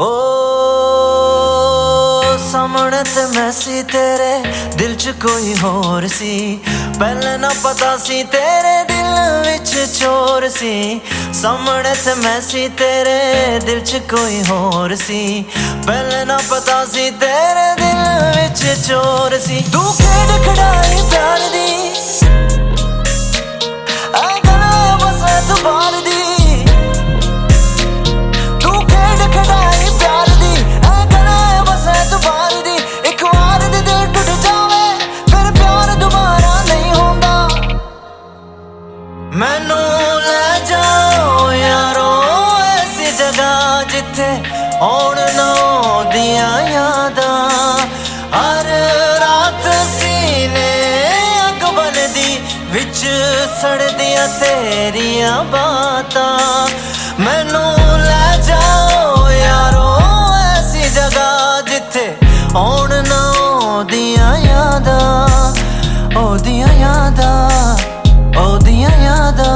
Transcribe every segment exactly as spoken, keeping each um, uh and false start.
ओ सामने ते मैं सी तेरे दिल च कोई होर सी, पहले ना पता सी तेरे दिल विच चोर सी। सामने ते मैं सी तेरे दिल च कोई होर सी, पहले ना पता सी तेरे दिल विच चोर सी। तू खेड खड़ाई प्यार दी ऐ गला बस तू बार दी, मैनू ले जाओ यारो ऐसी जगह जिथे आउण ना दियां यादां, हर रात सीने अग बनदी विच सड़दियां तेरियां बातां। मैनू ले जाओ यारो ऐसी जगह जिथे आउण ना दियां यादां, ओ दियां यादां ओ दियां यादां।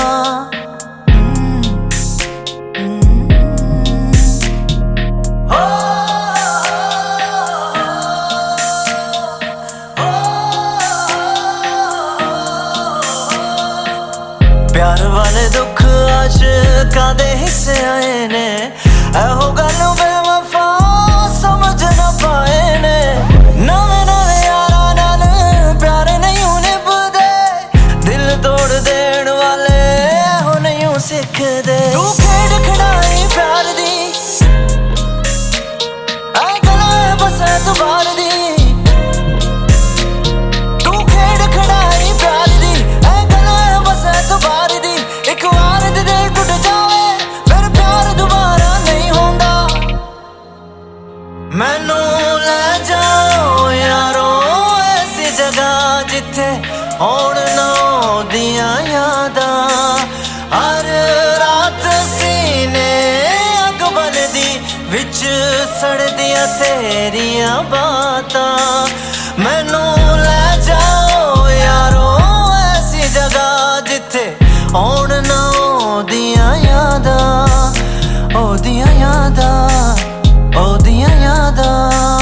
प्यार वाले दुख आशिकां दे हिस्से आए ने, एहो गल बेवफा समझ ना पाए ने। नवे नवे यारां नाल प्यार नहीं निभदे, दिल तोड़ देण वाले एहो नहीं सिखदे। तू खेड खड़ाई प्यार दी ऐ गला बस तू बार दी, तू खेड खड़ाई प्यार दी ऐ गला बस तू बार दी। एक बार दे दिल टुट जावे फिर प्यार दोबारा नहीं होंदा। मैनू ले जाओ यारो ऐसी जगह जिथे आउण ना दियां यादां, हर रात सीने अग बनदी विच सड़दियां तेरियां बातां। मैनू ले जाओ यारो ऐसी जगह जिथे आउण ना दियां यादां, ओ दियां यादां ओ दियां यादां।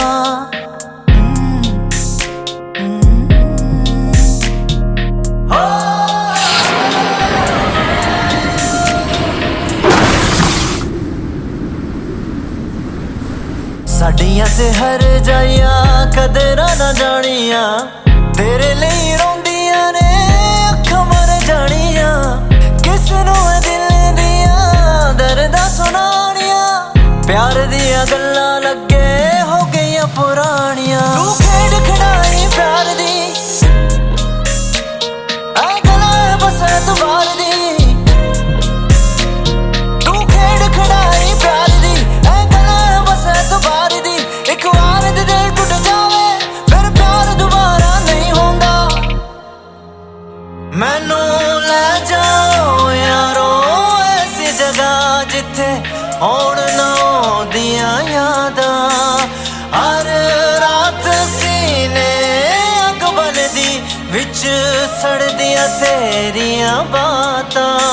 साडियां ते हर जाइया कदरां ना जानियां, तेरे लिए रोंदियां ने अखां मर जानियां। किस नूं दिल दियां दर्दां सुनानियां, प्यार दियां गल्लां लगे हो गईयां पुरानियां। तू खेड खड़ाई प्यार दी ऐ गला बस तू बार दी, तू खेड खड़ाई प्यार दी ऐ गला बस तू बार दी। एक बार दे दिल टुट जावे फिर प्यार दोबारा नहीं होंदा। मैनू ले जाओ यारो ऐसी जगह जिथे आउण ना दियां यादां, हर रात सीने अग बनदी विच सड़दियां तेरियां बातां।